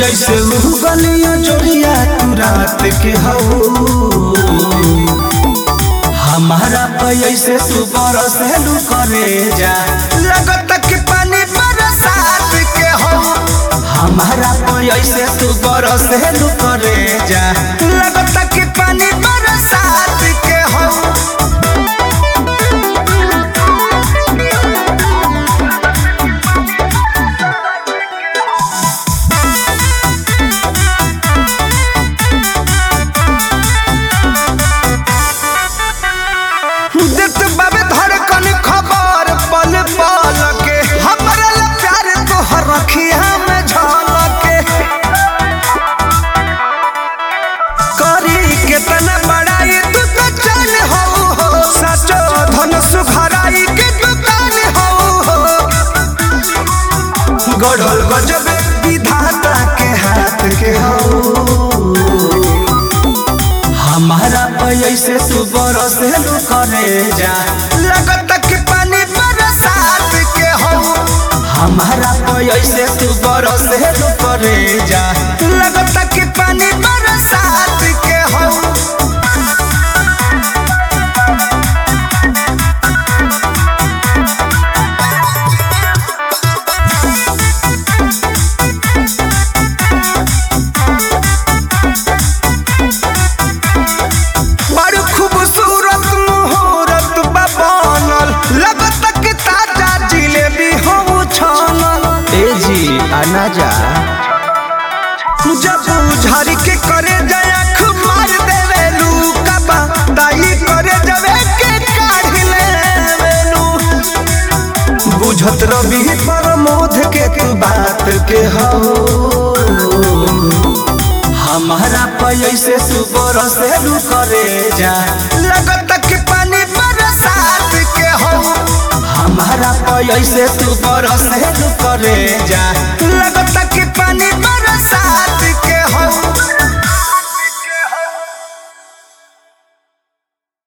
जैसे गलिया जोड़िया तू रात के हो हमारा पैसे तू बरसे लू करे जा लगत कि पानी बरसात के हो हमारा पैसे तू बरसे लू करे जा लगत कि पानी बरसात के हो गढ़ल गजब विधाता के हाथ के हो हमारा पैसे तू बरसे लू करे जा लगत कि पानी बरसात के हो हमारा पैसे तू बरसे लू करे जा लगत कि पानी बरसात के हो आना जा जब झाड़ी के करे जाया मार देवेलू कबा दाई करे जवे के काढ़ लेवेलू बुझत रवि प्रमोद के तू बात के हो हमारा पैसे तू बरसे लू करे जा लगत कि पानी बरसात के हो हमारा पैसे तू बरसे लू करे जा लगत कि पानी